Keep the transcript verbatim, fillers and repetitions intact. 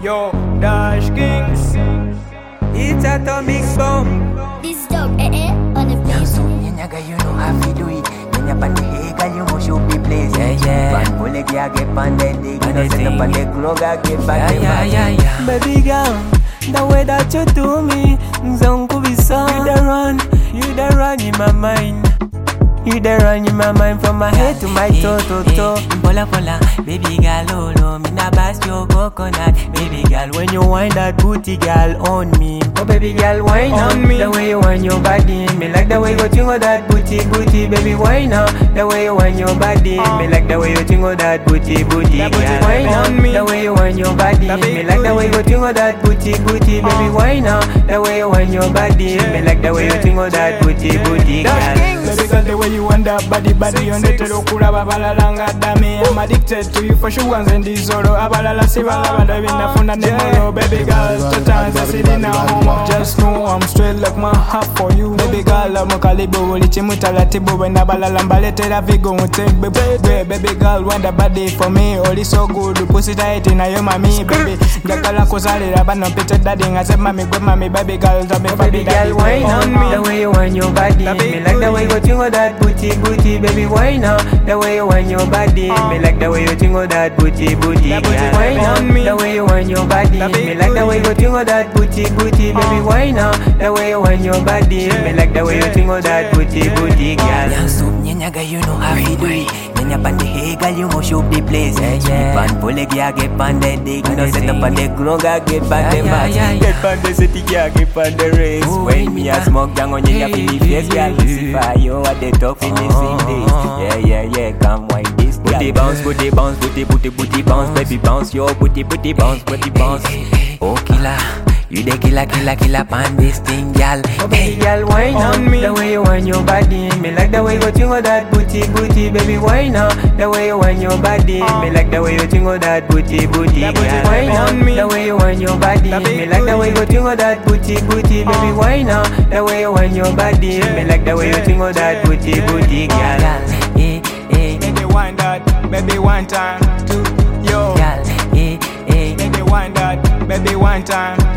Yo, Dash Kings. It's Atomic Bomb. This dog, eh eh, on the place. So, nyaga, you know how to do it. Nyanya pan the hega, you must show the place. Yeah, yeah. Pan pole kia get pan the dig. You know set up on the gloga get back. Yeah, yeah, yeah, yeah. Baby girl, the way that you do me, Zonku be so. You the run, you the run in my mind. You the run in my mind from my head to my toe, toe, toe. Pola, pola, baby girl, oh, no, me na bust your coconut. Baby girl, when you wind that booty, girl, on me. Oh, baby girl, wine on me. The way you wind your body, me like the way you tingle that booty, booty. Baby, wine now. The way you wind your body, me like the way you tingle that booty, booty. Girl, wine on me. The way you wind your body, me like the way you tingle that booty, booty. Baby, wine now. The way you wind your body, me like the way you tingle that booty, booty. Girl. Baby girl, the way you want that body, body on the telo kuraba balanga dame. I'm addicted to you for sure. Ones and these solo abalala si balaba da binda funda nemolo. Baby girl, sometimes I see now. Just know I'm straight like my heart for you. Baby girl, I'm a calibre. Woli chimutala tibo when abalala mbalete la vigo mutek. Baby, baby girl, want that body for me. Only so good, pussy tight in your mommy. Baby, jakala kozali raba no picture daddy. I said mommy, good mommy, baby girl, baby, baby girl, wine on me. The way you wind your body, me like the way you tingle that booty, booty, baby, wine now. The way you wind your body, me like the way you tingle that booty, booty, girl. Wine on me. The way you wind your body, me like the way you tingle that booty, booty, baby, wine now. The way you wind your body, me like the way you tingle that booty, booty, girl. Young soup, nyaga, you know how we do it. Nyanya pan the hega, you must show the place. Yeah, yeah. Pan pole kia get pan the dig. You know set up on the gloga get pan the match. Get pan the city kia get pan the race. When me a smoke down on your feel face, girl, Lucifer, you at the top in the same days. Yeah, yeah, yeah, come wine this. Booty bounce, booty bounce, booty, booty, booty bounce, baby bounce, yo, booty, booty bounce, booty bounce. Oh, killer. You the killer, killer, killer pan this thing, girl. Oh, baby girl, wine on me. The way you wind your body, me like the way you tingle that booty, booty. Baby, wine now. The way you wind your body, me like the way you tingle that booty, booty. Girl, wine on me. The way you wind your body, me like the way you tingle that booty, booty. Baby, wine now. The way you wind your body, me like the way you tingle that booty, booty, girl. Eh, eh. Baby, wind that, baby, one time, two, yo. Girl, eh, eh. Baby, wind that, baby, one time.